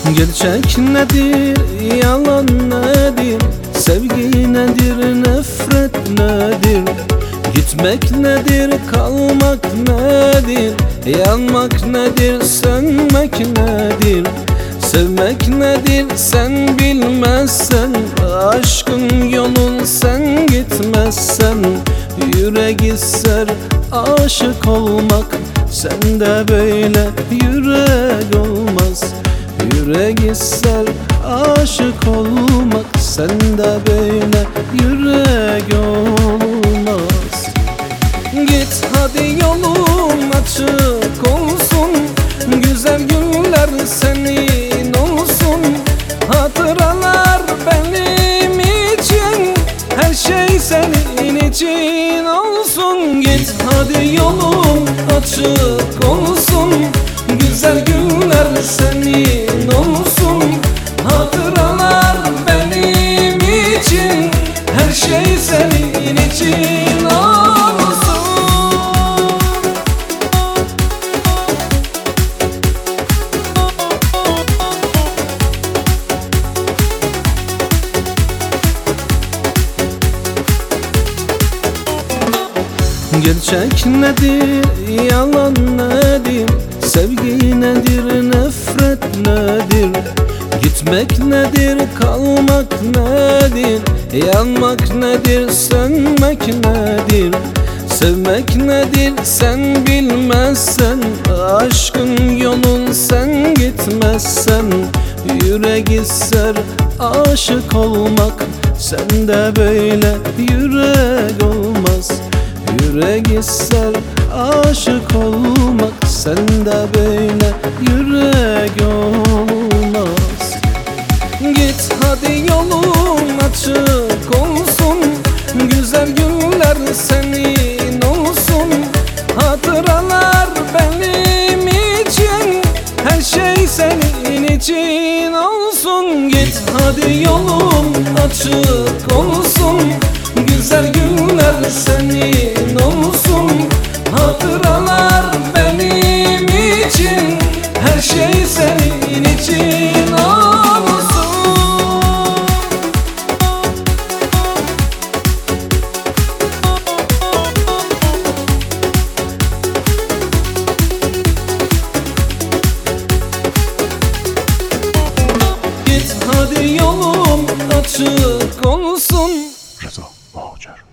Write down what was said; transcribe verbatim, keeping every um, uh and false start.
Gerçek nedir, yalan nedir? Sevgi nedir, nefret nedir? Gitmek nedir, kalmak nedir? Yanmak nedir, sönmek nedir? Sevmek nedir sen bilmezsen, aşkın yolun sen gitmezsen. Yürek ister aşık olmak, sende böyle yürek olmaz. Yürek ister aşık olmak, sende böyle yürek olmaz. Git hadi yolun açık olsun, güzel günler senin olsun. Hatıralar benim için, her şey senin için olsun. Git hadi yolun açık olsun, güzel günler senin olsun. Hatıralar benim için, her şey senin için olsun. Gerçek nedir, yalan nedir? Sevgi nedir, nefret nedir? Gitmek nedir, kalmak nedir? Yanmak nedir, sönmek nedir? Sevmek nedir sen bilmezsen, aşkın yolun sen gitmezsen. Yürek ister aşık olmak, sende böyle yürek olmaz. Yürek ister aşık olmak, sende böyle yürek olmaz. Git hadi yolun açık olsun, güzel günler senin olsun. Hatıralar benim için, her şey senin için olsun. Git hadi yolun açık olsun, güzel günler senin olsun. Hatıralar benim için, her şey senin için olsun. Git hadi yolun açık olsun. Rıza Bağcılar.